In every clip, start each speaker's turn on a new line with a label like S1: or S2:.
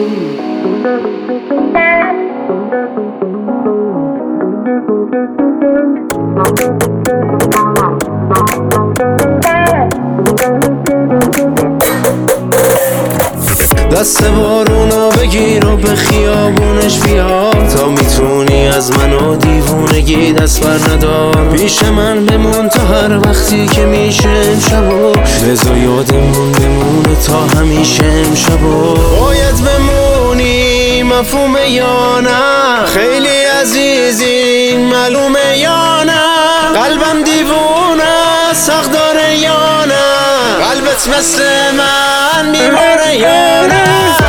S1: دست بارونو بگیر و به خیابونش بیا، تا میتونی از من و دیوونگی دست بر ندار. پیش من بمون تا هر وقتی که میشه امشبو، بذار یادمون بمونه تا همیشه امشبو. باید بمونی مفهومه یا نه، خیلی عزیزی معلومه یا نه، قلبم دیوونه سخت داره یا نه، قلبت مثل من میماره یا نه.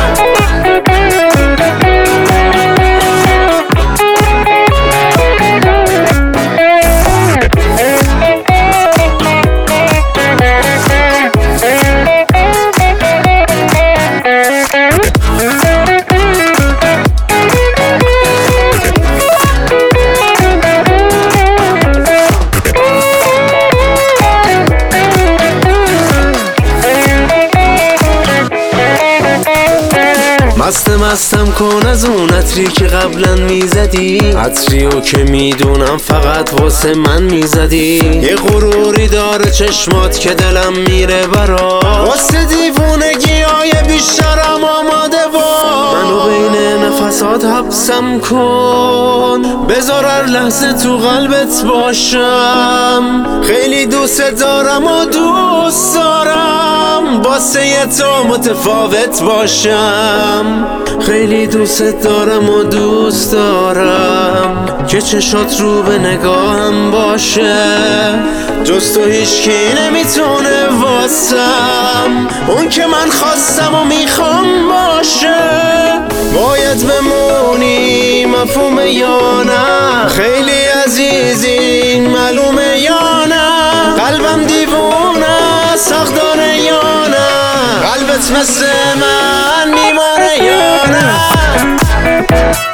S1: مستم کن از اون عطری که قبلا میزدی، عطریو که میدونم فقط واسه من میزدی. یه غروری داره چشمات که دلم میره برا، واسه دیوونگی های بیشترم آماده با. منو بین نفسات حبسم کن، بذار هر لحظه تو قلبت باشم. خیلی دوست دارم و دوست دارم واسه تو متفاوت باشم. خیلی دوست دارم و دوست دارم که چشات رو به نگاهم باشه، جز تو هیچکی نمیتونه واسم اون که من خواستم و میخوام باشه. باید بمونی مفهومه یا نه، خیلی عزیزی معلومه یا نه، قلبم دیوونه سخت داره یا نه، قلبت مثل من میماره یا نه.